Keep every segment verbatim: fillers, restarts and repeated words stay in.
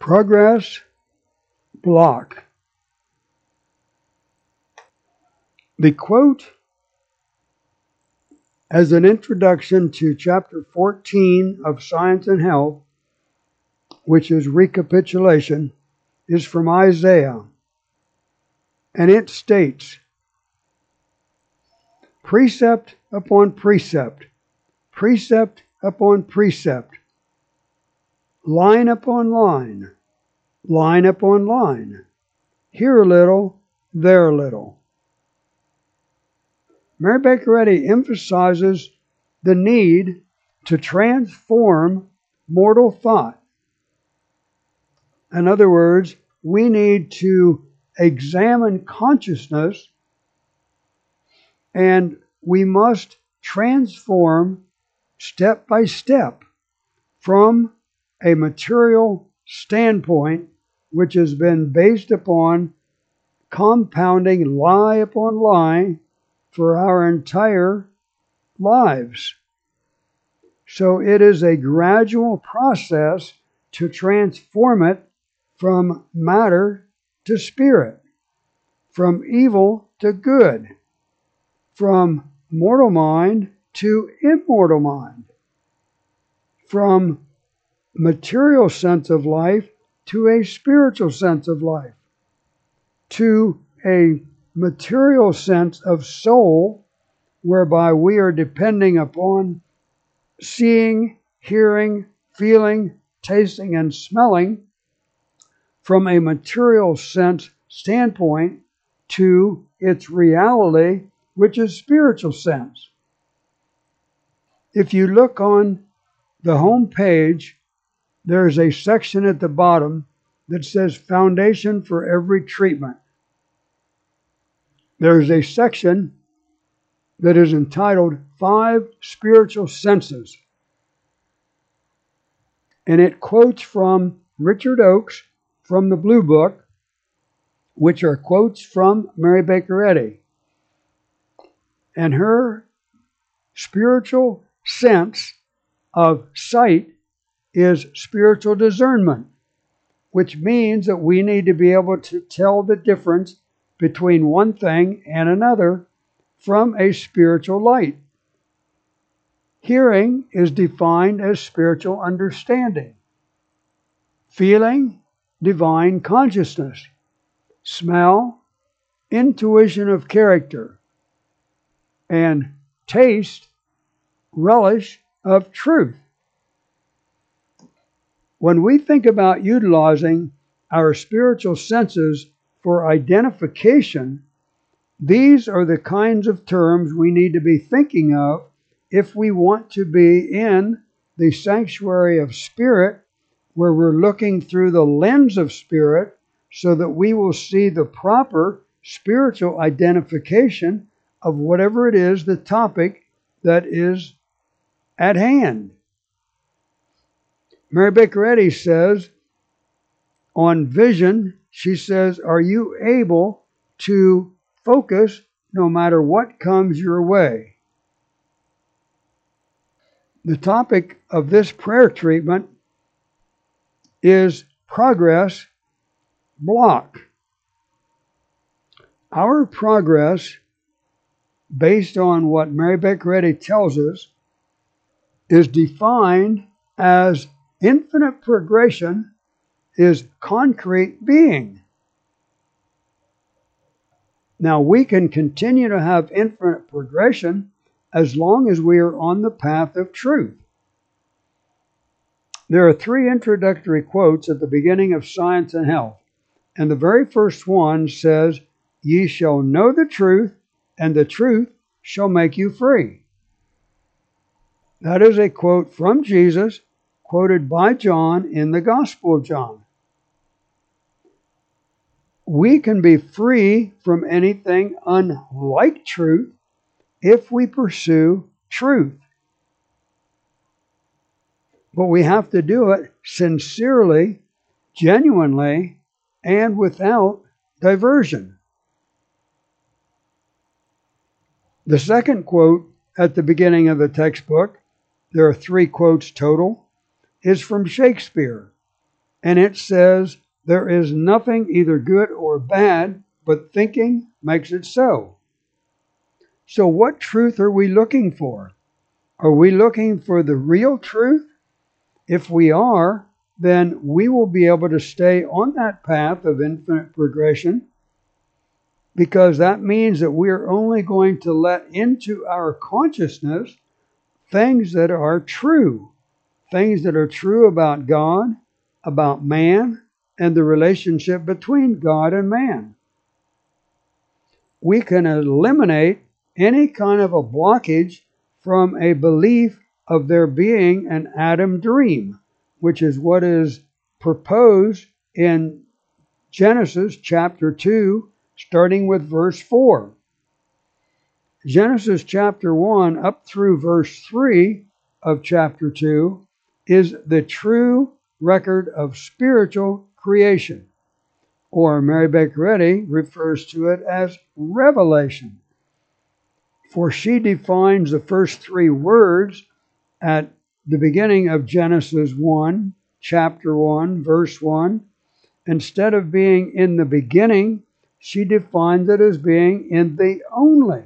Progress block. The quote as an introduction to chapter fourteen of Science and Health, which is recapitulation, is from Isaiah. And it states, precept upon precept, precept upon precept, line upon line, line upon line, here a little, there a little. Mary Baker Eddy emphasizes the need to transform mortal thought. In other words, we need to examine consciousness, and we must transform step by step from a material standpoint, which has been based upon compounding lie upon lie for our entire lives. So it is a gradual process to transform it from matter to spirit, from evil to good, from mortal mind to immortal mind, from material sense of life to a spiritual sense of life, to a material sense of soul, whereby we are depending upon seeing, hearing, feeling, tasting, and smelling from a material sense standpoint to its reality, which is spiritual sense. If you look on the home page, there's a section at the bottom that says Foundation for Every Treatment. There's a section that is entitled Five Spiritual Senses. And it quotes from Richard Oakes from the Blue Book, which are quotes from Mary Baker Eddy. And her spiritual sense of sight is spiritual discernment, which means that we need to be able to tell the difference between one thing and another from a spiritual light. Hearing is defined as spiritual understanding. Feeling, divine consciousness. Smell, intuition of character. And taste, relish of truth. When we think about utilizing our spiritual senses for identification, these are the kinds of terms we need to be thinking of if we want to be in the sanctuary of spirit, where we're looking through the lens of spirit so that we will see the proper spiritual identification of whatever it is, the topic that is at hand. Mary Baker Eddy says, on vision, she says, are you able to focus no matter what comes your way? The topic of this prayer treatment is progress block. Our progress, based on what Mary Baker Eddy tells us, is defined as infinite progression is concrete being. Now, we can continue to have infinite progression as long as we are on the path of truth. There are three introductory quotes at the beginning of Science and Health, and the very first one says, "Ye shall know the truth, and the truth shall make you free." That is a quote from Jesus, quoted by John in the Gospel of John. We can be free from anything unlike truth if we pursue truth. But we have to do it sincerely, genuinely, and without diversion. The second quote at the beginning of the textbook, there are three quotes total, is from Shakespeare. and it says, there is nothing either good or bad, but thinking makes it so. So what truth are we looking for? Are we looking for the real truth? If we are, then we will be able to stay on that path of infinite progression, because that means that we are only going to let into our consciousness things that are true, things that are true about God, about man, and the relationship between God and man. We can eliminate any kind of a blockage from a belief of there being an Adam dream, which is what is proposed in Genesis chapter two, starting with verse four. Genesis chapter one up through verse three of chapter two is the true record of spiritual creation, or Mary Baker Eddy refers to it as revelation. For she defines the first three words at the beginning of Genesis one, chapter one, verse one. Instead of being in the beginning, she defines it as being in the only.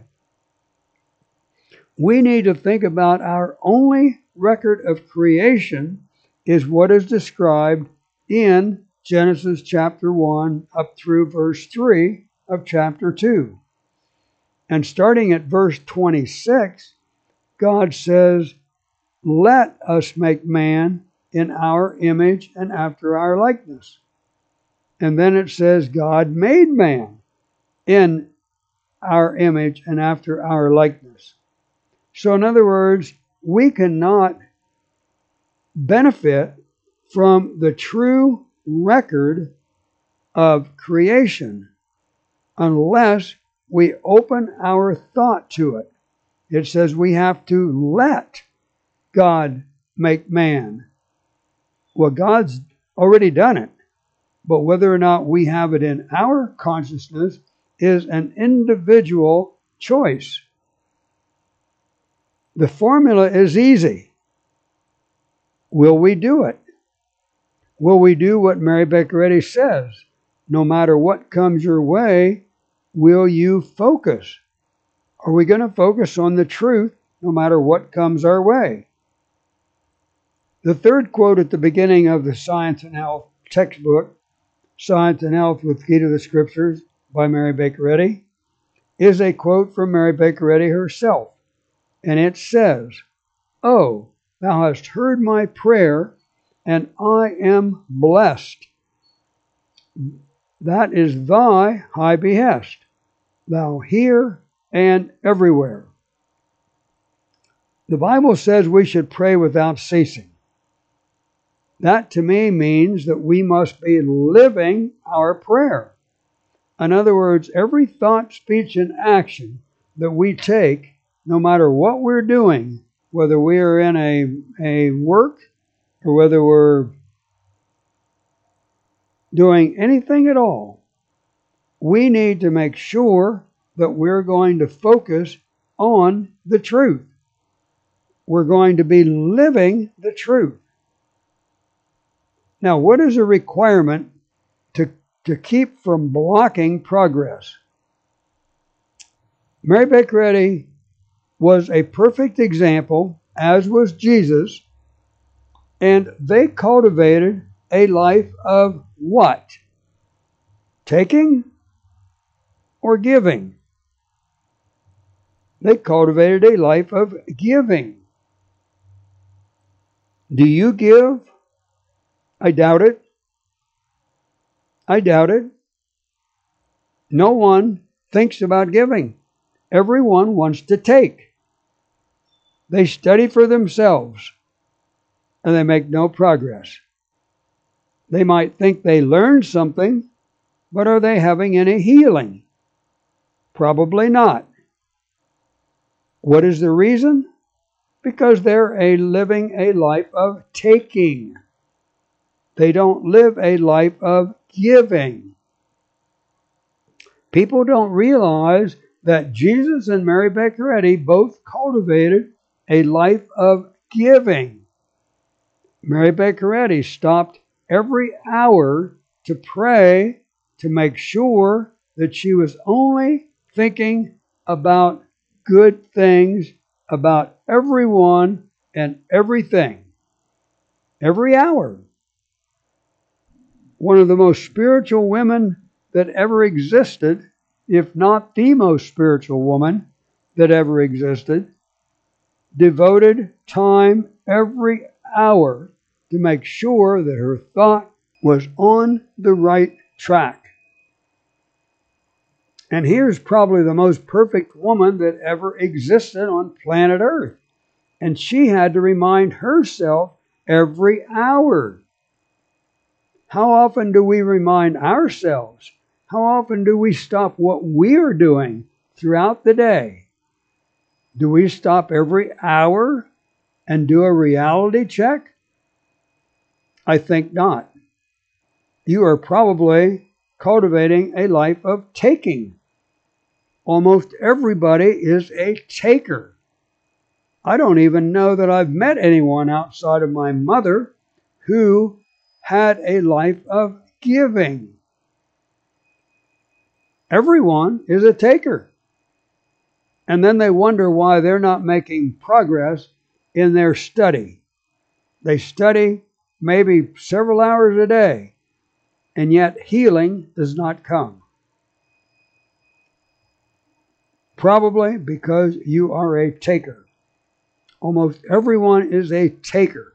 We need to think about our only record of creation is what is described in Genesis chapter one up through verse three of chapter two. And starting at verse twenty-six, God says, let us make man in our image and after our likeness. And then it says, God made man in our image and after our likeness. So in other words, we cannot benefit from the true record of creation unless we open our thought to it. It says we have to let God make man. Well, God's already done it, but whether or not we have it in our consciousness is an individual choice. The formula is easy. Will we do it? Will we do what Mary Baker Eddy says? No matter what comes your way, will you focus? Are we going to focus on the truth no matter what comes our way? The third quote at the beginning of the Science and Health textbook, Science and Health with Key to the Scriptures by Mary Baker Eddy, is a quote from Mary Baker Eddy herself. And it says, "Oh, thou hast heard my prayer, and I am blessed. That is thy high behest, thou here and everywhere." The Bible says we should pray without ceasing. That to me means that we must be living our prayer. In other words, every thought, speech, and action that we take, no matter what we're doing, whether we are in a, a work or whether we're doing anything at all, we need to make sure that we're going to focus on the truth. We're going to be living the truth. Now, what is a requirement to, to keep from blocking progress? Mary Baker Eddy was a perfect example, as was Jesus, and they cultivated a life of what? Taking or giving? They cultivated a life of giving. Do you give? I doubt it. I doubt it. No one thinks about giving. Everyone wants to take. They study for themselves, and they make no progress. They might think they learned something, but are they having any healing? Probably not. What is the reason? Because they're a living a life of taking. They don't live a life of giving. People don't realize that Jesus and Mary Baker Eddy both cultivated a life of giving. Mary Baker Eddy stopped every hour to pray to make sure that she was only thinking about good things about everyone and everything. Every hour. One of the most spiritual women that ever existed, if not the most spiritual woman that ever existed, devoted time every hour to make sure that her thought was on the right track. And here's probably the most perfect woman that ever existed on planet Earth. And she had to remind herself every hour. How often do we remind ourselves? How often do we stop what we are doing throughout the day? Do we stop every hour and do a reality check? I think not. You are probably cultivating a life of taking. Almost everybody is a taker. I don't even know that I've met anyone outside of my mother who had a life of giving. Everyone is a taker. And then they wonder why they're not making progress in their study. They study maybe several hours a day, and yet healing does not come. Probably because you are a taker. Almost everyone is a taker.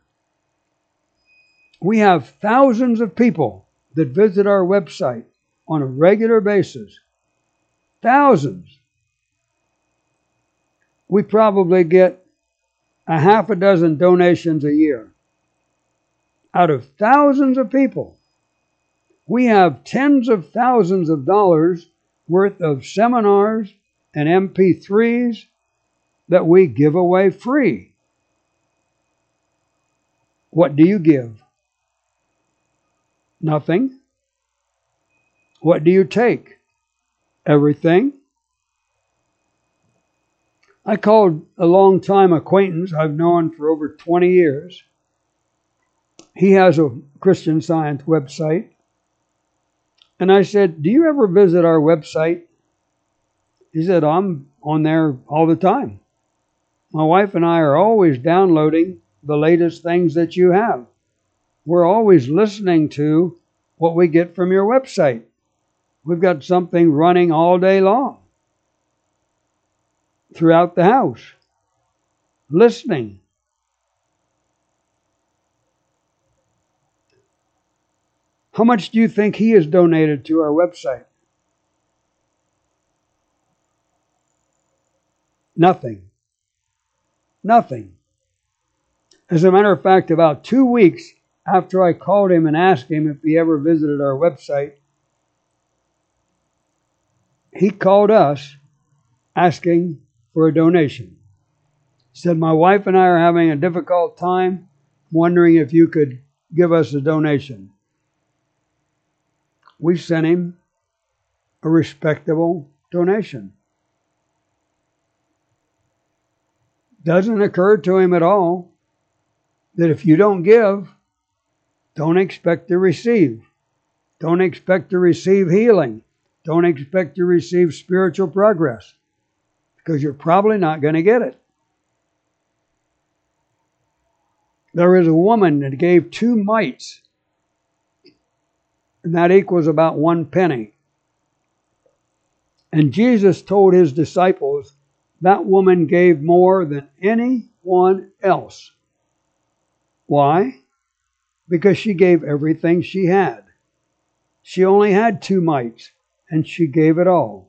We have thousands of people that visit our website on a regular basis. Thousands. We probably get a half a dozen donations a year. Out of thousands of people, we have tens of thousands of dollars worth of seminars and M P threes that we give away free. What do you give? Nothing. What do you take? Everything. I called a long-time acquaintance I've known for over twenty years. He has a Christian Science website. And I said, do you ever visit our website? He said, I'm on there all the time. My wife and I are always downloading the latest things that you have. We're always listening to what we get from your website. We've got something running all day long throughout the house, listening. How much do you think he has donated to our website? Nothing. Nothing. As a matter of fact, about two weeks after I called him and asked him if he ever visited our website, he called us asking for a donation. He said, my wife and I are having a difficult time, wondering if you could give us a donation. We sent him a respectable donation. Doesn't occur to him at all that if you don't give, don't expect to receive. Don't expect to receive healing. Don't expect to receive spiritual progress, because you're probably not going to get it. There is a woman that gave two mites, and that equals about one penny. And Jesus told his disciples that woman gave more than anyone else. Why? Because she gave everything she had. She only had two mites, and she gave it all.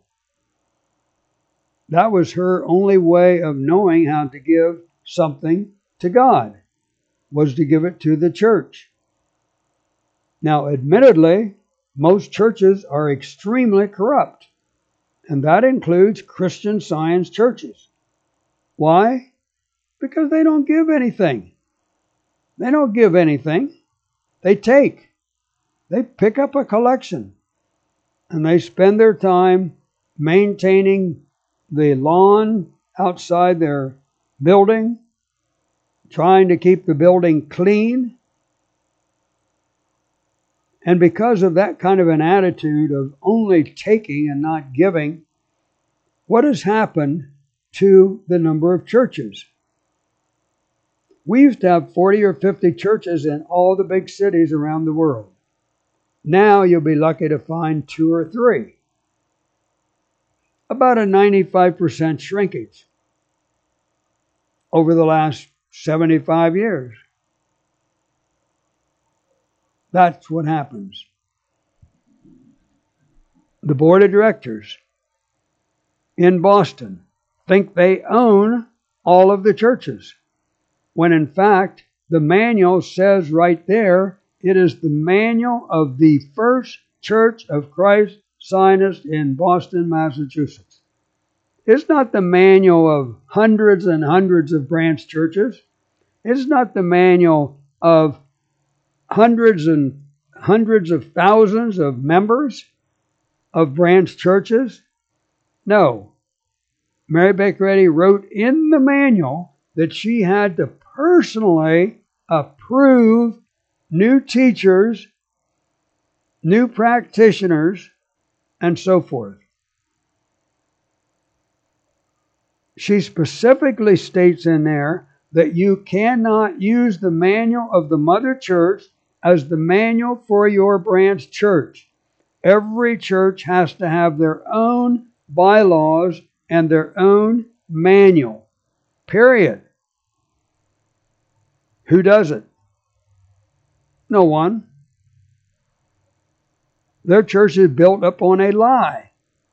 That was her only way of knowing how to give something to God, was to give it to the church. Now, admittedly, most churches are extremely corrupt, and that includes Christian Science churches. Why? Because they don't give anything. They don't give anything. They take. They pick up a collection, and they spend their time maintaining the lawn outside their building, trying to keep the building clean. And because of that kind of an attitude of only taking and not giving, what has happened to the number of churches? We used to have forty or fifty churches in all the big cities around the world. Now you'll be lucky to find two or three. About a ninety-five percent shrinkage over the last seventy-five years. That's what happens. The board of directors in Boston think they own all of the churches, when in fact the manual says right there, it is the manual of the First Church of Christ Zionist in Boston, Massachusetts. It's not the manual of hundreds and hundreds of branch churches. It's not the manual of hundreds and hundreds of thousands of members of branch churches. No. Mary Baker Eddy wrote in the manual that she had to personally approve new teachers, new practitioners, and so forth. She specifically states in there that you cannot use the manual of the mother church as the manual for your branch church. Every church has to have their own bylaws and their own manual. Period. Who does it? No one. Their church is built upon a lie.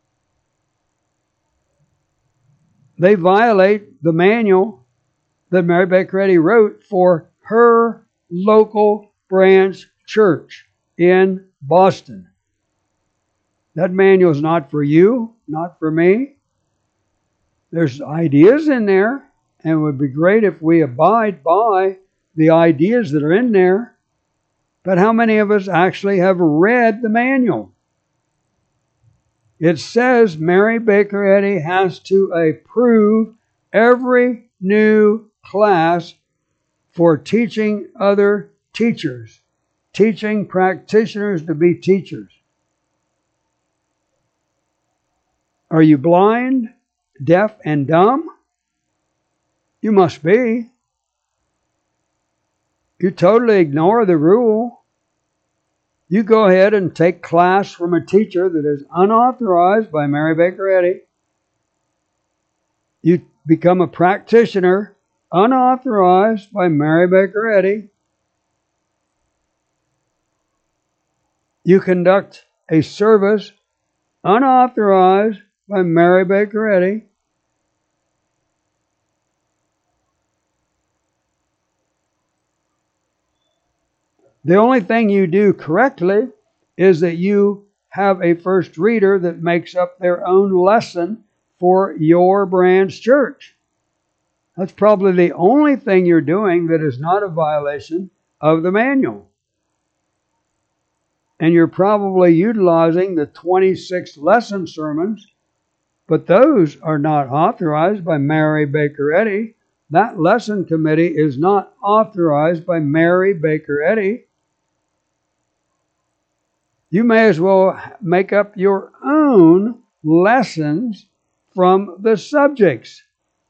They violate the manual that Mary Baker Eddy wrote for her local branch church in Boston. That manual is not for you, not for me. There's ideas in there, and it would be great if we abide by the ideas that are in there. But how many of us actually have read the manual? It says Mary Baker Eddy has to approve every new class for teaching other teachers, teaching practitioners to be teachers. Are you blind, deaf, and dumb? You must be. You totally ignore the rule. You go ahead and take class from a teacher that is unauthorized by Mary Baker Eddy. You become a practitioner unauthorized by Mary Baker Eddy. You conduct a service unauthorized by Mary Baker Eddy. The only thing you do correctly is that you have a first reader that makes up their own lesson for your branch church. That's probably the only thing you're doing that is not a violation of the manual. And you're probably utilizing the twenty-six lesson sermons, but those are not authorized by Mary Baker Eddy. That lesson committee is not authorized by Mary Baker Eddy. You may as well make up your own lessons from the subjects.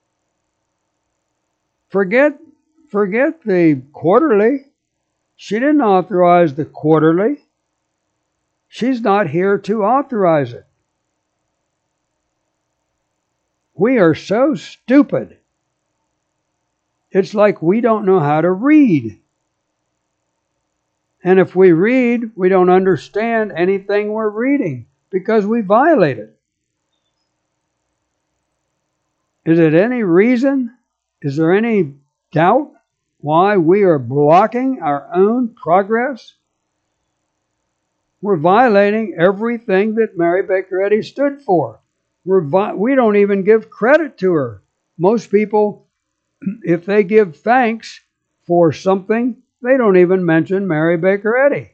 Forget, forget the quarterly. She didn't authorize the quarterly. She's not here to authorize it. We are so stupid. It's like we don't know how to read. And if we read, we don't understand anything we're reading because we violate it. Is it any reason? Is there any doubt why we are blocking our own progress? We're violating everything that Mary Baker Eddy stood for. We're vi- we don't even give credit to her. Most people, if they give thanks for something, they don't even mention Mary Baker Eddy.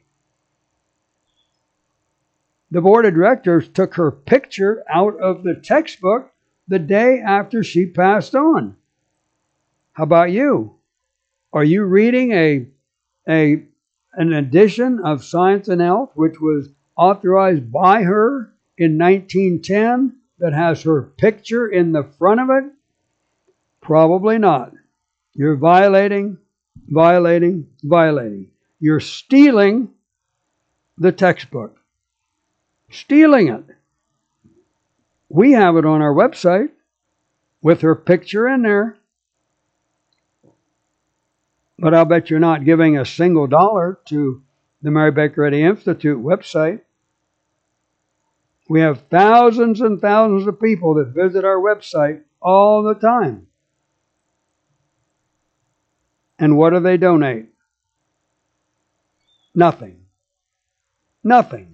The board of directors took her picture out of the textbook the day after she passed on. How about you? Are you reading a, a, an edition of Science and Health, which was authorized by her in nineteen ten, that has her picture in the front of it? Probably not. You're violating, violating, violating. You're stealing the textbook. Stealing it. We have it on our website with her picture in there. But I'll bet you're not giving a single dollar to the Mary Baker Eddy Institute website. We have thousands and thousands of people that visit our website all the time. And what do they donate? Nothing. Nothing.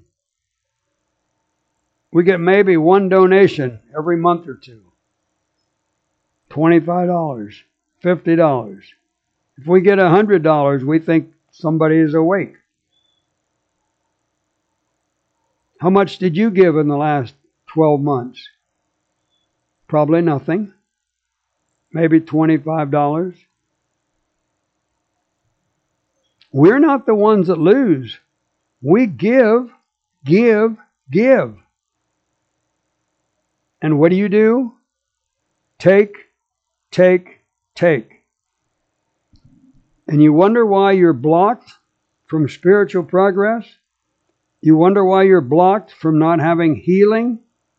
We get maybe one donation every month or two. twenty-five dollars, fifty dollars. If we get one hundred dollars, we think somebody is awake. How much did you give in the last twelve months? Probably nothing. Maybe twenty-five dollars. We're not the ones that lose. We give, give, give. And what do you do? Take, take, take. And you wonder why you're blocked from spiritual progress? You wonder why you're blocked from not having healing?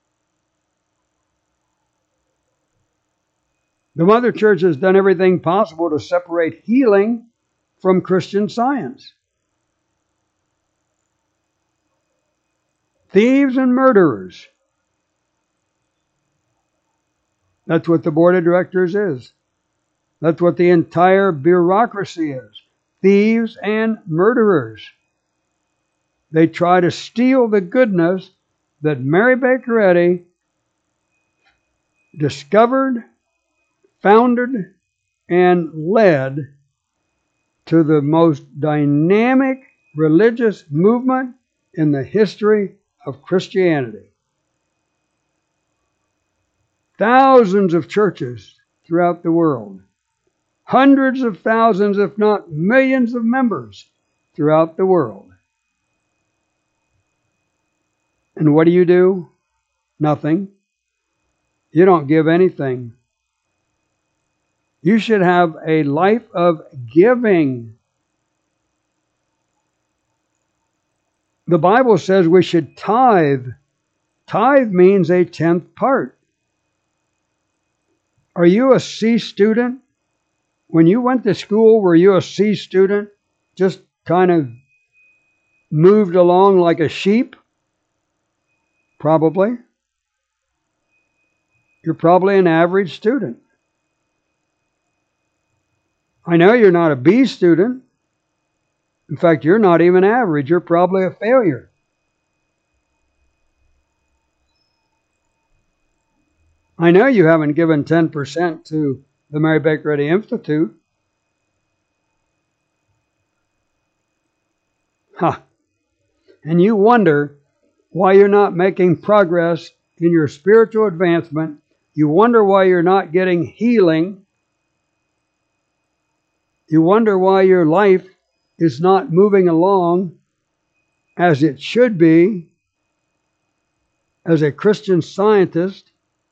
The Mother Church has done everything possible to separate healing from Christian Science. Thieves and murderers. That's what the board of directors is. That's what the entire bureaucracy is. Thieves and murderers. They try to steal the goodness that Mary Baker Eddy discovered, founded, and led to the most dynamic religious movement in the history of Christianity. Thousands of churches throughout the world. Hundreds of thousands, if not millions of members throughout the world. And what do you do? Nothing. You don't give anything. You should have a life of giving. The Bible says we should tithe. Tithe means a tenth part. Are you a C student? When you went to school, were you a C student? Just kind of moved along like a sheep? Probably. You're probably an average student. I know you're not a B student. In fact, you're not even average. You're probably a failure. I know you haven't given ten percent to the Mary Baker Eddy Institute. Ha! And you wonder why you're not making progress in your spiritual advancement. You wonder why you're not getting healing. You wonder why your life is not moving along as it should be as a Christian Scientist.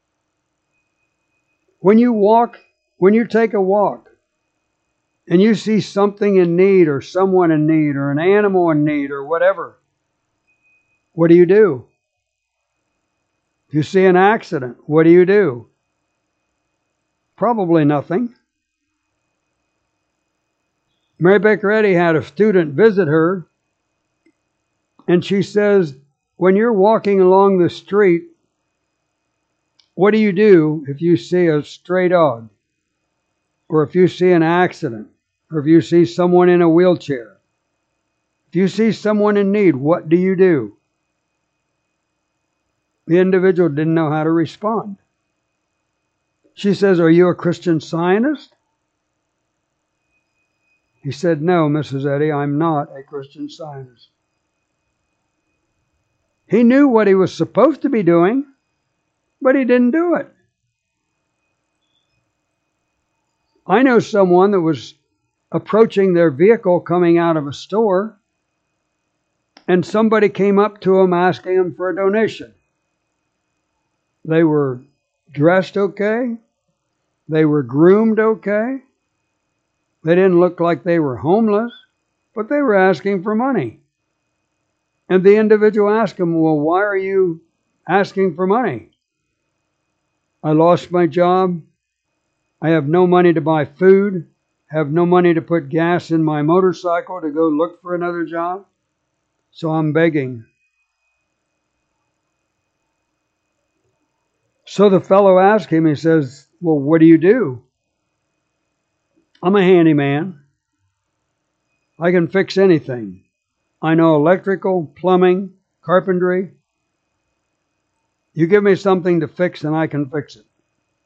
When you walk, when you take a walk, and you see something in need or someone in need or an animal in need or whatever, what do you do? If you see an accident, what do you do? Probably nothing. Mary Baker Eddy had a student visit her, and she says, when you're walking along the street, what do you do if you see a stray dog? Or if you see an accident? Or if you see someone in a wheelchair? If you see someone in need, what do you do? The individual didn't know how to respond. She says, are you a Christian Scientist? He said, no, Missus Eddy, I'm not a Christian Scientist. He knew what he was supposed to be doing, but he didn't do it. I know someone that was approaching their vehicle coming out of a store, and somebody came up to him asking him for a donation. They were dressed okay. They were groomed okay. They didn't look like they were homeless, but they were asking for money. And the individual asked him, well, why are you asking for money? I lost my job. I have no money to buy food. Have no money to put gas in my motorcycle to go look for another job. So I'm begging. So the fellow asked him, he says, well, what do you do? I'm a handyman. I can fix anything. I know electrical, plumbing, carpentry. You give me something to fix and I can fix it.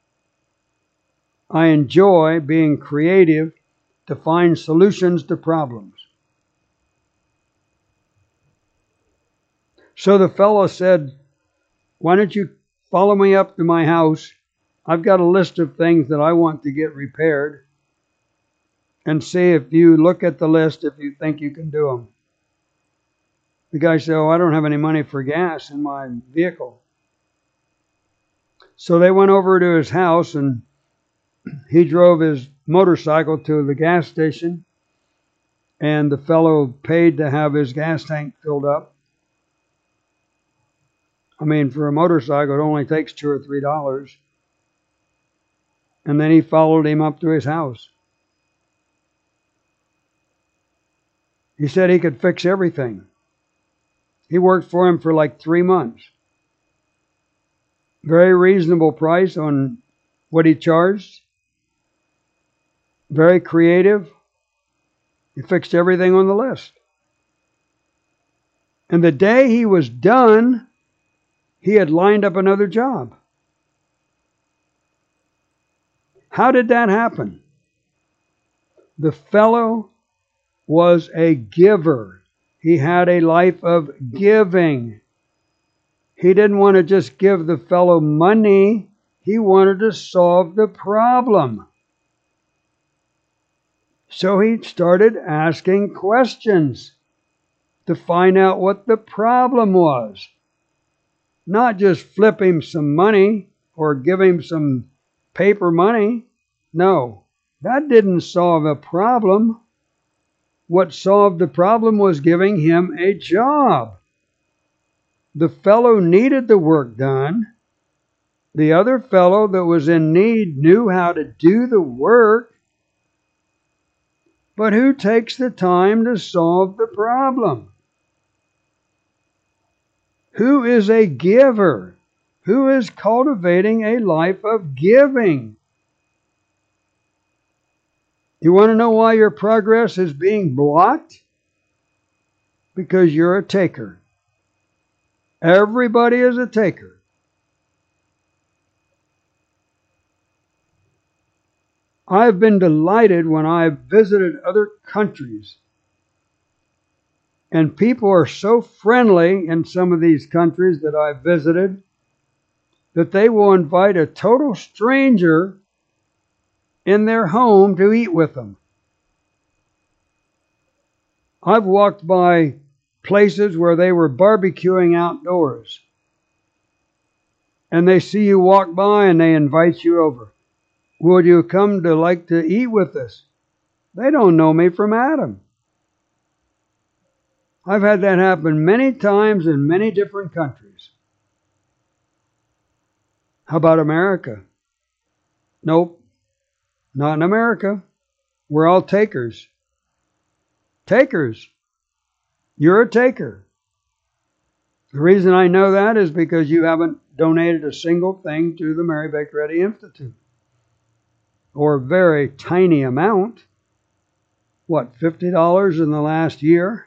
I enjoy being creative to find solutions to problems. So the fellow said, why don't you follow me up to my house? I've got a list of things that I want to get repaired, and see if you look at the list if you think you can do them. The guy said, oh, I don't have any money for gas in my vehicle. So they went over to his house, and he drove his motorcycle to the gas station, and the fellow paid to have his gas tank filled up. I mean, for a motorcycle, it only takes two or three dollars. And then he followed him up to his house. He said he could fix everything. He worked for him for like three months. Very reasonable price on what he charged. Very creative. He fixed everything on the list. And the day he was done, he had lined up another job. How did that happen? The fellow was a giver. He had a life of giving. He didn't want to just give the fellow money. He wanted to solve the problem. So he started asking questions to find out what the problem was. Not just flip him some money or give him some paper money. No, that didn't solve a problem. What solved the problem was giving him a job. The fellow needed the work done. The other fellow that was in need knew how to do the work. But who takes the time to solve the problem? Who is a giver? Who is cultivating a life of giving? You want to know why your progress is being blocked? Because you're a taker. Everybody is a taker. I've been delighted when I've visited other countries, and people are so friendly in some of these countries that I've visited that they will invite a total stranger in their home to eat with them. I've walked by places where they were barbecuing outdoors, and they see you walk by and they invite you over. Would you come to like to eat with us? They don't know me from Adam. I've had that happen many times in many different countries. How about America? Nope, not in America. We're all takers. Takers. You're a taker. The reason I know that is because you haven't donated a single thing to the Mary Baker Eddy Institute. Or a very tiny amount. What, fifty dollars in the last year?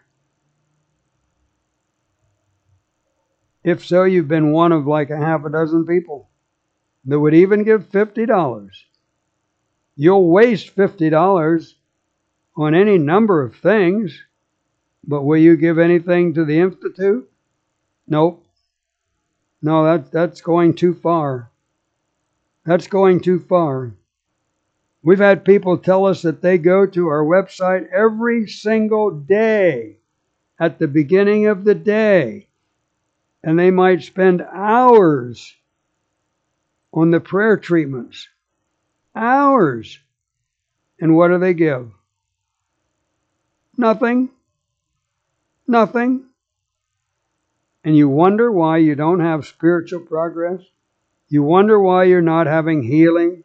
If so, you've been one of like a half a dozen people that would even give fifty dollars. You'll waste fifty dollars on any number of things, but will you give anything to the Institute? Nope. No, that, that's going too far. That's going too far. We've had people tell us that they go to our website every single day at the beginning of the day, and they might spend hours on the prayer treatments. Hours. And what do they give? Nothing. Nothing. And you wonder why you don't have spiritual progress? You wonder why you're not having healing?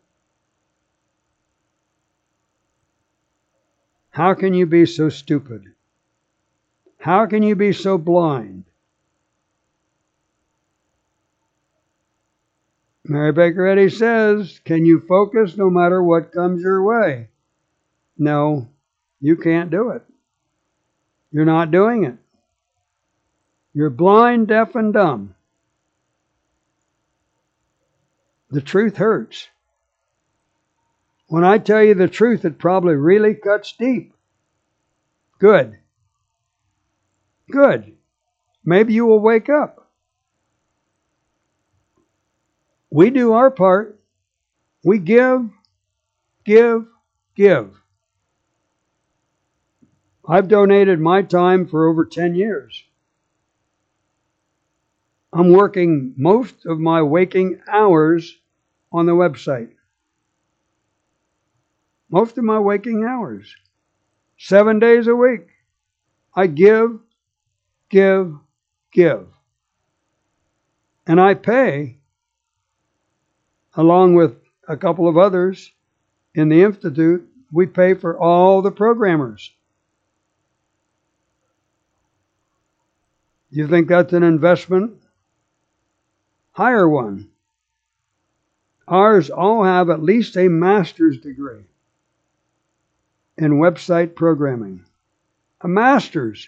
How can you be so stupid? How can you be so blind? Mary Baker Eddy says, can you focus no matter what comes your way? No, you can't do it. You're not doing it. You're blind, deaf, and dumb. The truth hurts. When I tell you the truth, it probably really cuts deep. Good. Good. Maybe you will wake up. We do our part. We give, give, give. I've donated my time for over ten years. I'm working most of my waking hours on the website. Most of my waking hours. Seven days a week. I give, give, give. And I pay, along with a couple of others in the Institute, we pay for all the programmers. You think that's an investment? Hire one. Ours all have at least a master's degree in website programming. A master's.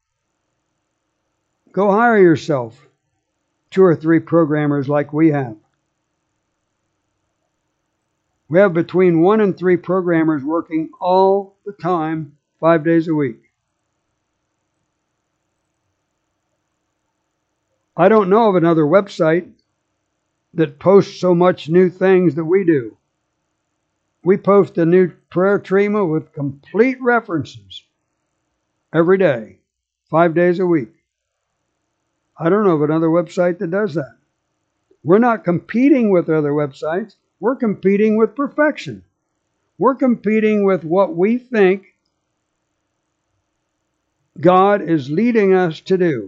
Go hire yourself two or three programmers like we have. We have between one and three programmers working all the time, five days a week. I don't know of another website that posts so much new things that we do. We post a new prayer treatment with complete references every day, five days a week. I don't know of another website that does that. We're not competing with other websites. We're competing with perfection. We're competing with what we think God is leading us to do.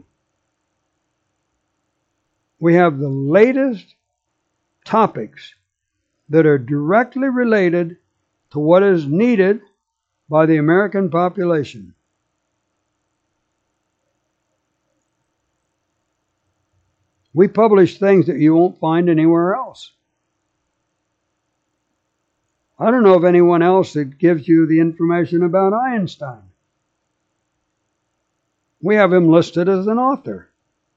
We have the latest topics that are directly related to what is needed by the American population. We publish things that you won't find anywhere else. I don't know of anyone else that gives you the information about Einstein. We have him listed as an author.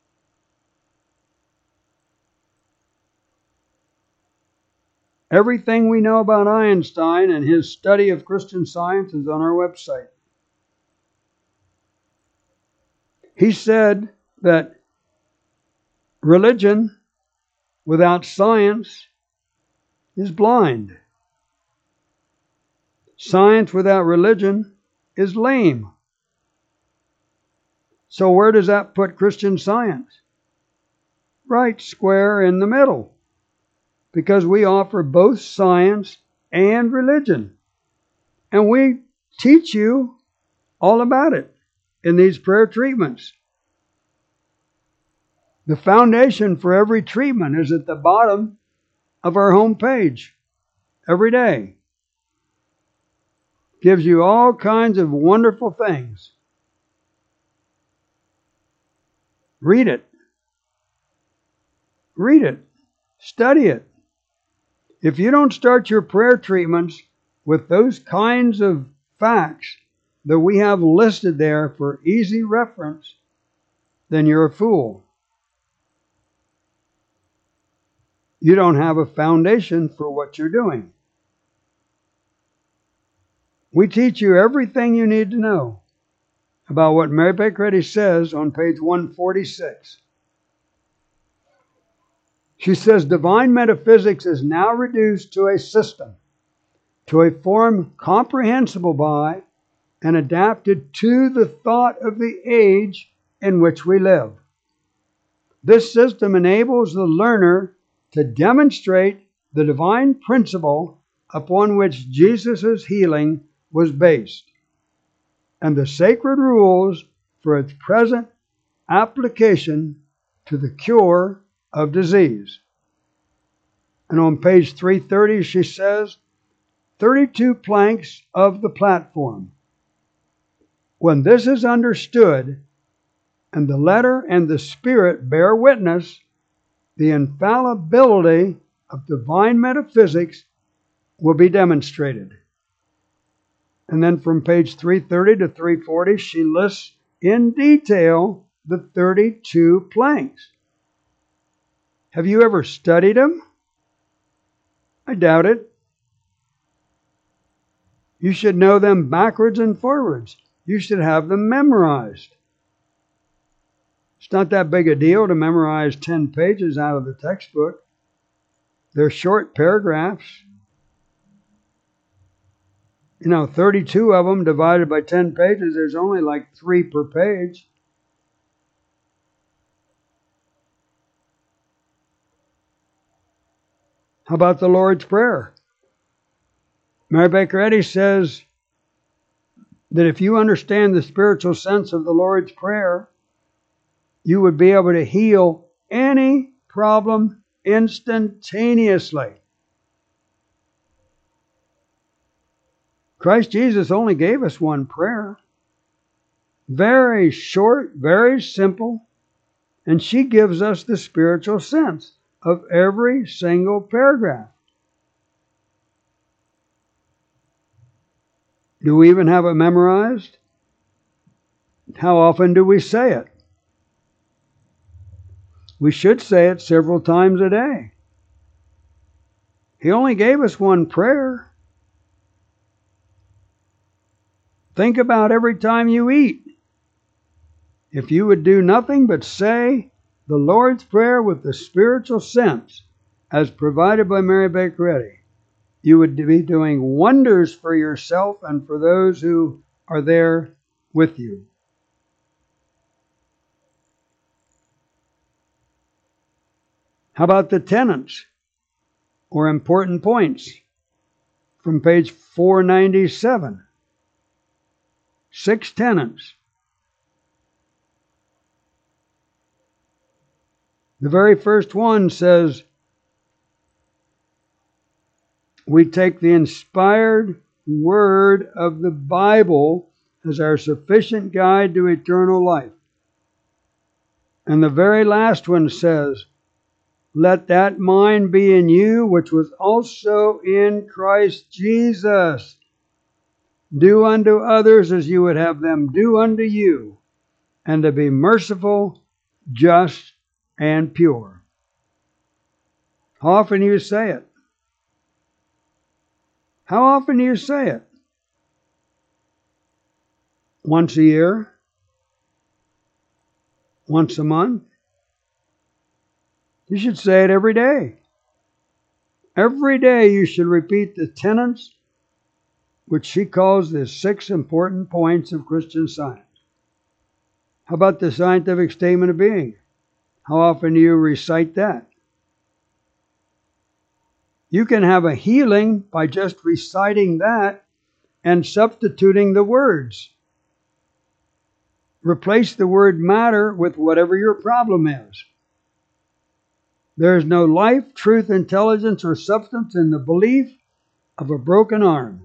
Everything we know about Einstein and his study of Christian Science is on our website. He said that religion without science is blind. Science without religion is lame. So where does that put Christian Science? Right square in the middle. Because we offer both science and religion. And we teach you all about it in these prayer treatments. The foundation for every treatment is at the bottom of our home page every day. Gives you all kinds of wonderful things. Read it. Read it. Study it. If you don't start your prayer treatments with those kinds of facts that we have listed there for easy reference, then you're a fool. You don't have a foundation for what you're doing. We teach you everything you need to know about what Mary Baker Eddy says on page one forty-six. She says, divine metaphysics is now reduced to a system, to a form comprehensible by and adapted to the thought of the age in which we live. This system enables the learner to demonstrate the divine principle upon which Jesus' healing was based, and the sacred rules for its present application to the cure of disease. And on page three thirty, she says, thirty-two planks of the platform. When this is understood, and the letter and the spirit bear witness, the infallibility of divine metaphysics will be demonstrated. And then from page three thirty to three forty, she lists in detail the thirty-two planks. Have you ever studied them? I doubt it. You should know them backwards and forwards. You should have them memorized. It's not that big a deal to memorize ten pages out of the textbook. They're short paragraphs. You know, thirty-two of them divided by ten pages, there's only like three per page. How about the Lord's Prayer? Mary Baker Eddy says that if you understand the spiritual sense of the Lord's Prayer, you would be able to heal any problem instantaneously. Christ Jesus only gave us one prayer. Very short, very simple, and she gives us the spiritual sense of every single paragraph. Do we even have it memorized? How often do we say it? We should say it several times a day. He only gave us one prayer. Think about every time you eat. If you would do nothing but say the Lord's Prayer with the spiritual sense as provided by Mary Baker Eddy, you would be doing wonders for yourself and for those who are there with you. How about the tenets or important points from page four ninety-seven? Six tenets. The very first one says, we take the inspired word of the Bible as our sufficient guide to eternal life. And the very last one says, let that mind be in you, which was also in Christ Jesus. Do unto others as you would have them do unto you, and to be merciful, just, and pure. How often do you say it? How often do you say it? Once a year? Once a month? You should say it every day. Every day you should repeat the tenets which she calls the six important points of Christian Science. How about the scientific statement of being? How often do you recite that? You can have a healing by just reciting that and substituting the words. Replace the word matter with whatever your problem is. There is no life, truth, intelligence, or substance in the belief of a broken arm,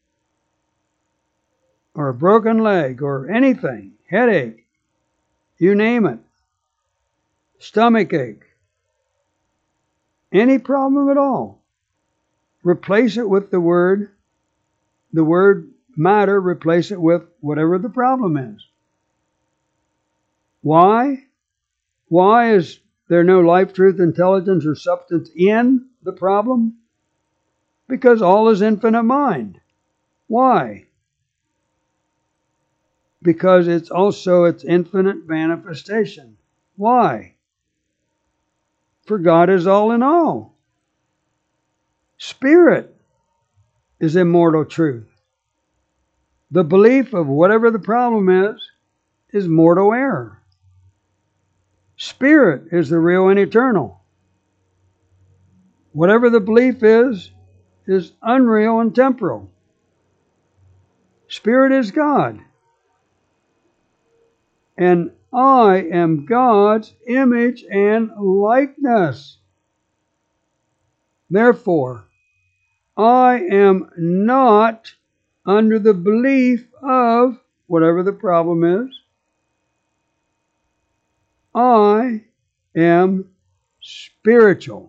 or a broken leg, or anything, headache, you name it, stomach ache, any problem at all. Replace it with the word, the word matter, replace it with whatever the problem is. Why? Why is there no life, truth, intelligence, or substance in the problem? Because all is infinite mind. Why? Because it's also its infinite manifestation. Why? For God is all in all. Spirit is immortal truth. The belief of whatever the problem is, is mortal error. Spirit is the real and eternal. Whatever the belief is, is unreal and temporal. Spirit is God. And I am God's image and likeness. Therefore, I am not under the belief of whatever the problem is. I am spiritual.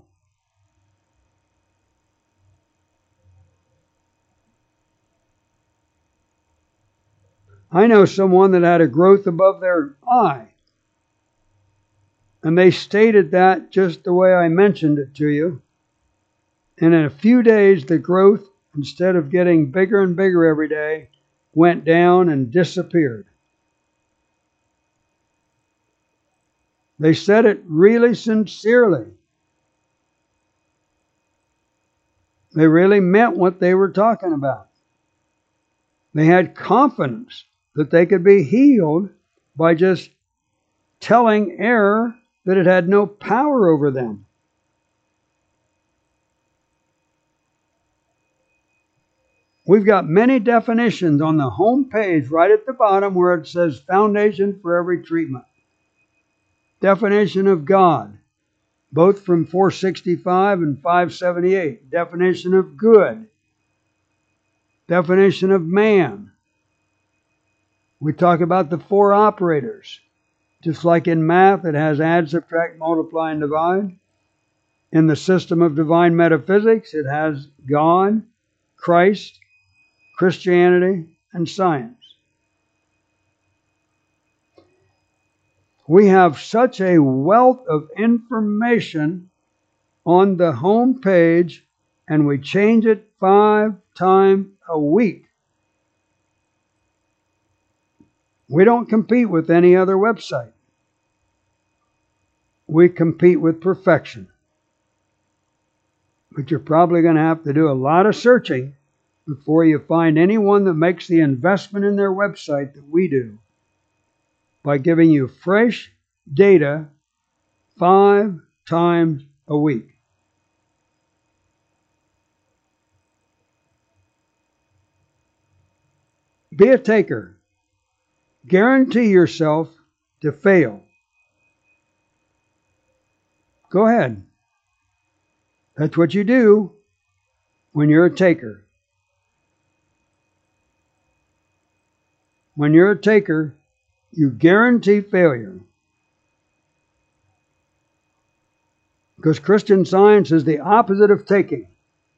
I know someone that had a growth above their eye. And they stated that just the way I mentioned it to you. And in a few days, the growth, instead of getting bigger and bigger every day, went down and disappeared. They said it really sincerely. They really meant what they were talking about. They had confidence that they could be healed by just telling error that it had no power over them. We've got many definitions on the home page right at the bottom where it says Foundation for Every Treatment. Definition of God, both from four sixty-five and five seventy-eight. Definition of good. Definition of man. We talk about the four operators. Just like in math, it has add, subtract, multiply, and divide. In the system of divine metaphysics, it has God, Christ, Christianity, and science. We have such a wealth of information on the home page, and we change it five times a week. We don't compete with any other website. We compete with perfection. But you're probably going to have to do a lot of searching before you find anyone that makes the investment in their website that we do, by giving you fresh data five times a week. Be a taker. Guarantee yourself to fail. Go ahead. That's what you do when you're a taker. When you're a taker, you guarantee failure. Because Christian Science is the opposite of taking.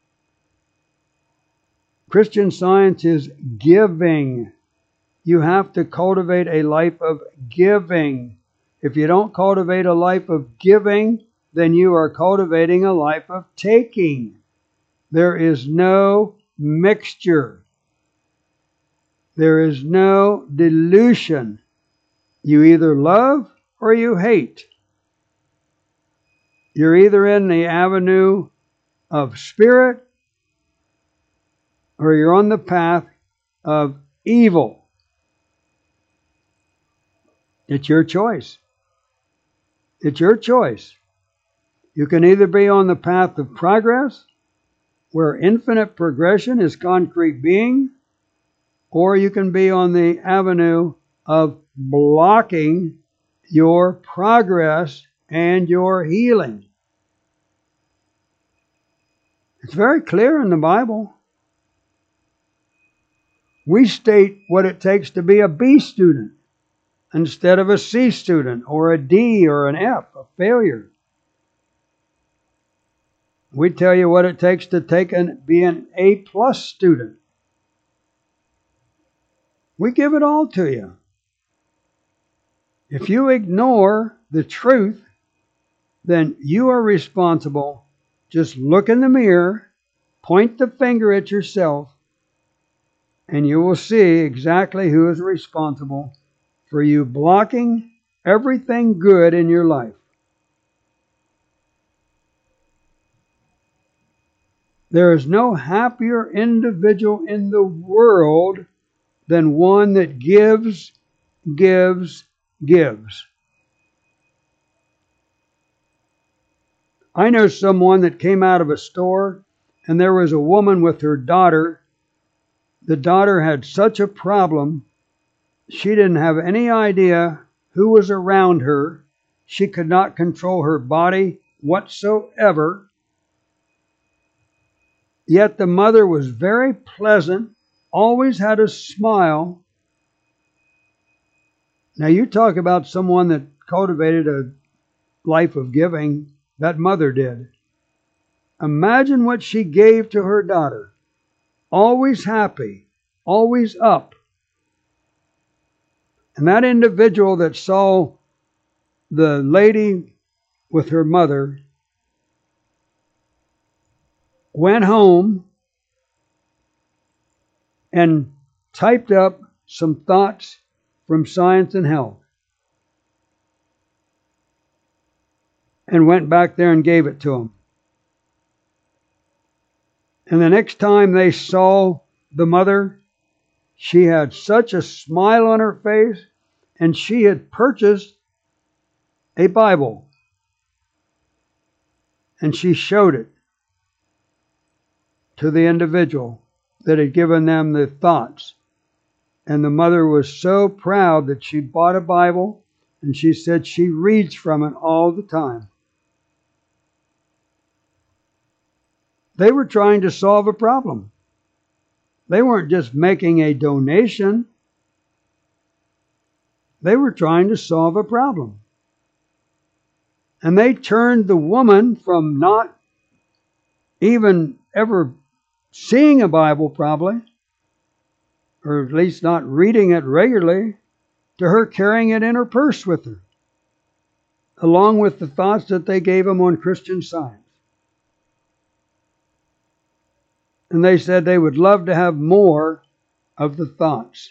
Christian Science is giving. You have to cultivate a life of giving. If you don't cultivate a life of giving, then you are cultivating a life of taking. There is no mixture. There is no dilution. You either love or you hate. You're either in the avenue of spirit or you're on the path of evil. It's your choice. It's your choice. You can either be on the path of progress, where infinite progression is concrete being, or you can be on the avenue of blocking your progress and your healing. It's very clear in the Bible. We state what it takes to be a B student instead of a C student or a D or an F, a failure. We tell you what it takes to take and be an A plus student. We give it all to you. If you ignore the truth, then you are responsible. Just look in the mirror, point the finger at yourself, and you will see exactly who is responsible for you blocking everything good in your life. There is no happier individual in the world than one that gives, gives, gives. I know someone that came out of a store, and there was a woman with her daughter. The daughter had such a problem, she didn't have any idea who was around her. She could not control her body whatsoever. Yet the mother was very pleasant, always had a smile. Now you talk about someone that cultivated a life of giving. That mother did. Imagine what she gave to her daughter. Always happy, always up. And that individual that saw the lady with her mother went home and typed up some thoughts from Science and Health and went back there and gave it to them. And the next time they saw the mother, she had such a smile on her face, and she had purchased a Bible. And she showed it to the individual that had given them the thoughts. And the mother was so proud that she bought a Bible, and she said she reads from it all the time. They were trying to solve a problem. They weren't just making a donation. They were trying to solve a problem. And they turned the woman from not even ever seeing a Bible probably, or at least not reading it regularly, to her carrying it in her purse with her, along with the thoughts that they gave them on Christian Science. And they said they would love to have more of the thoughts.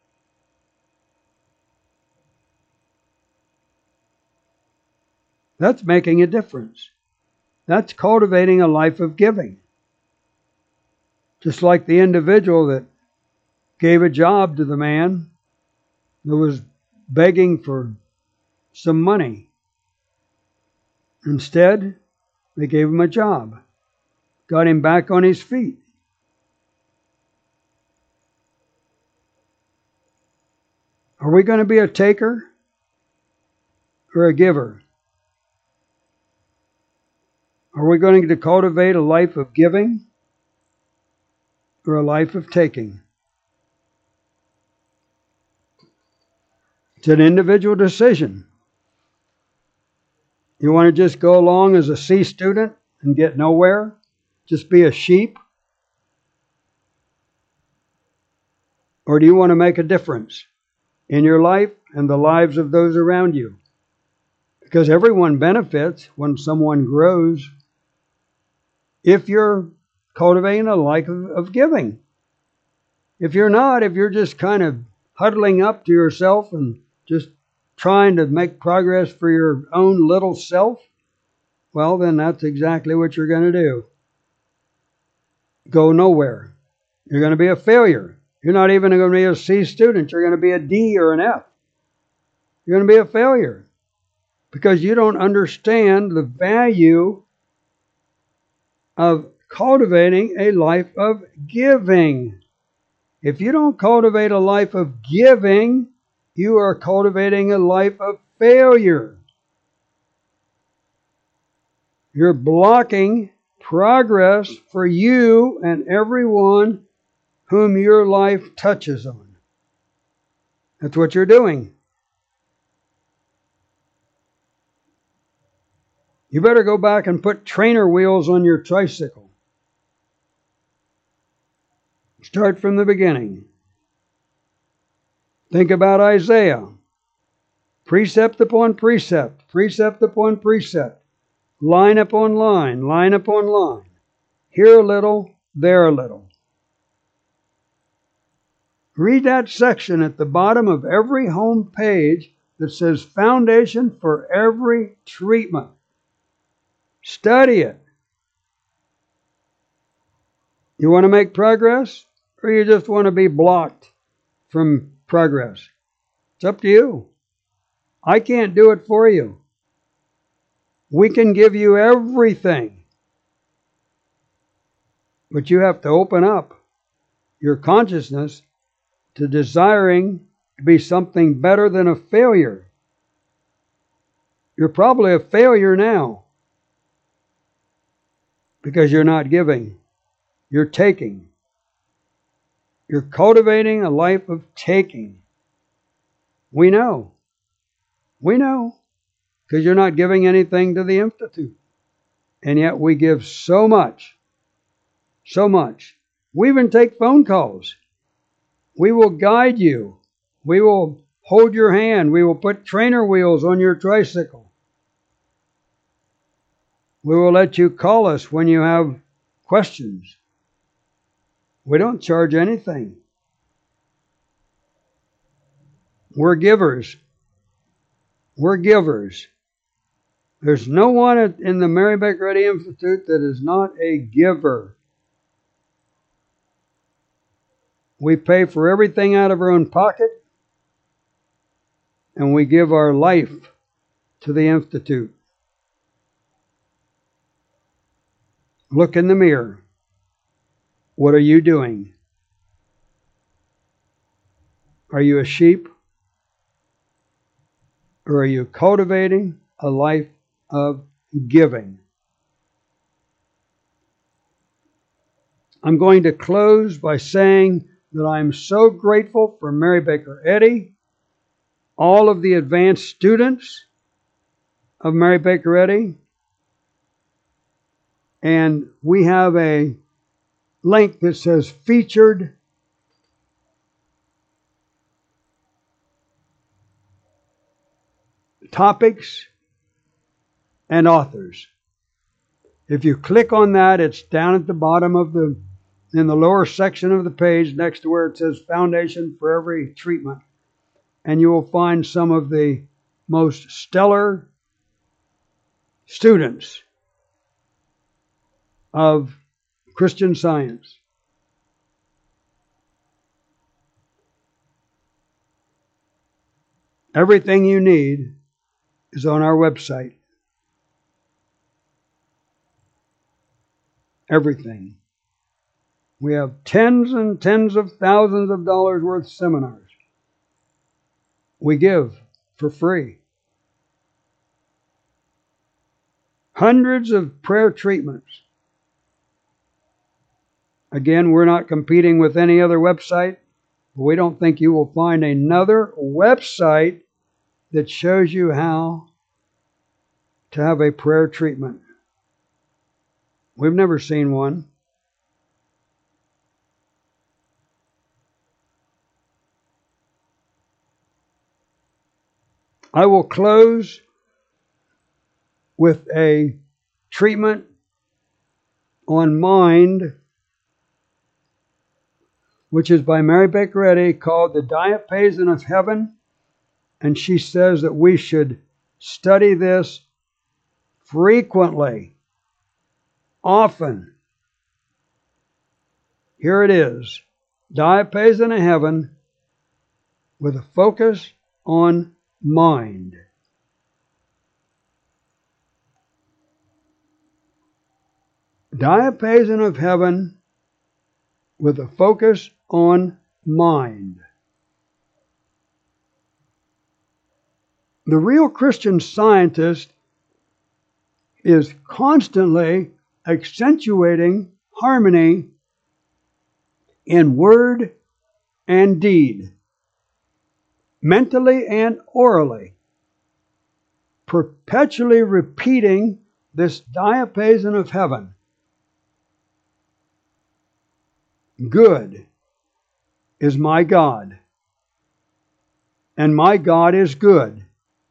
That's making a difference. That's cultivating a life of giving. Just like the individual that gave a job to the man that was begging for some money. Instead, they gave him a job. Got him back on his feet. Are we going to be a taker or a giver? Are we going to cultivate a life of giving or a life of taking? It's an individual decision. You want to just go along as a C student and get nowhere? Just be a sheep? Or do you want to make a difference in your life and the lives of those around you? Because everyone benefits when someone grows if you're cultivating a life of, of giving. If you're not, if you're just kind of huddling up to yourself and just trying to make progress for your own little self, well, then that's exactly what you're going to do. Go nowhere. You're going to be a failure. You're not even going to be a C student. You're going to be a D or an F. You're going to be a failure because you don't understand the value of cultivating a life of giving. If you don't cultivate a life of giving, you are cultivating a life of failure. You're blocking progress for you and everyone whom your life touches on. That's what you're doing. You better go back and put trainer wheels on your tricycle. Start from the beginning. Think about Isaiah. Precept upon precept, precept upon precept, line upon line, line upon line. Here a little, there a little. Read that section at the bottom of every home page that says Foundation for Every Treatment. Study it. You want to make progress, or you just want to be blocked from progress. It's up to you. I can't do it for you. We can give you everything, but you have to open up your consciousness to desiring to be something better than a failure. You're probably a failure now because you're not giving. You're taking. You're cultivating a life of taking. We know. We know. Because you're not giving anything to the Institute. And yet we give so much. So much. We even take phone calls. We will guide you. We will hold your hand. We will put trainer wheels on your tricycle. We will let you call us when you have questions. We don't charge anything. We're givers. We're givers. There's no one in the Mary Baker Eddy Institute that is not a giver. We pay for everything out of our own pocket, and we give our life to the Institute. Look in the mirror. What are you doing? Are you a sheep? Or are you cultivating a life of giving? I'm going to close by saying that I'm so grateful for Mary Baker Eddy, all of the advanced students of Mary Baker Eddy, and we have a link that says featured topics and authors. If you click on that, it's down at the bottom of the, in the lower section of the page, next to where it says Foundation for Every Treatment. And you will find some of the most stellar students of Christian Science. Everything you need is on our website. Everything. We have tens and tens of thousands of dollars worth of seminars. We give for free. Hundreds of prayer treatments. Again, we're not competing with any other website. We don't think you will find another website that shows you how to have a prayer treatment. We've never seen one. I will close with a treatment on mind, which is by Mary Baker Eddy, called The Diapason of Heaven. And she says that we should study this frequently, often. Here it is, Diapason of Heaven, with a focus on mind. Diapason of Heaven, with a focus on mind. The real Christian Scientist is constantly accentuating harmony in word and deed, mentally and orally, perpetually repeating this diapason of heaven. Good is my God, and my God is good.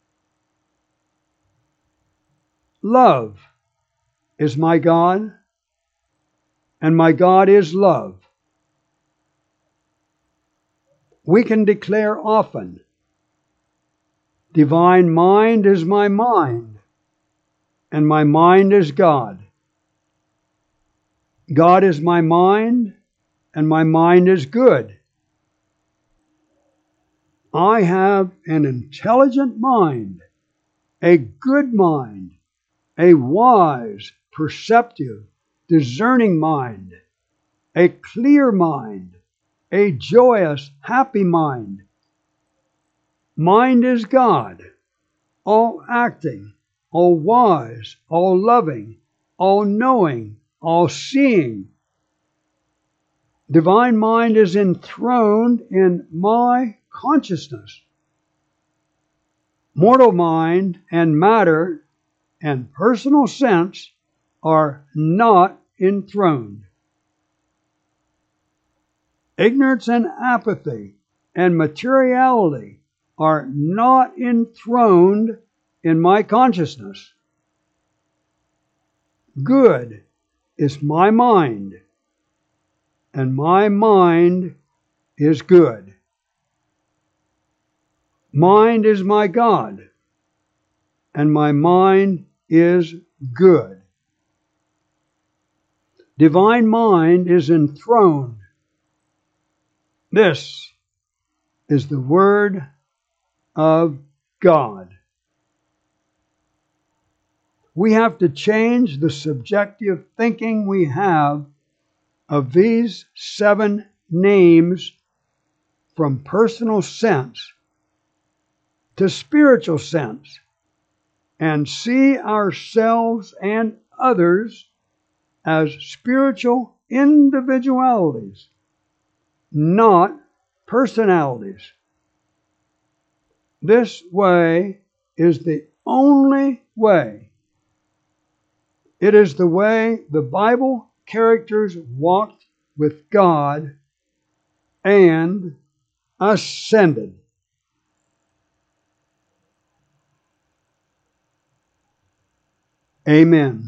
Love is my God, and my God is love. We can declare often, divine mind is my mind, and my mind is God. God is my mind, and my mind is good. I have an intelligent mind, a good mind, a wise, perceptive, discerning mind, a clear mind, a joyous, happy mind. Mind is God, all acting, all wise, all loving, all knowing, all seeing. Divine mind is enthroned in my consciousness. Mortal mind and matter and personal sense are not enthroned. Ignorance and apathy and materiality are not enthroned in my consciousness. Good is my mind, and my mind is good. Mind is my God, and my mind is good. Divine mind is enthroned. This is the Word of God. We have to change the subjective thinking we have of these seven names from personal sense to spiritual sense and see ourselves and others as spiritual individualities, not personalities. This way is the only way. It is the way the Bible characters walked with God and ascended. Amen.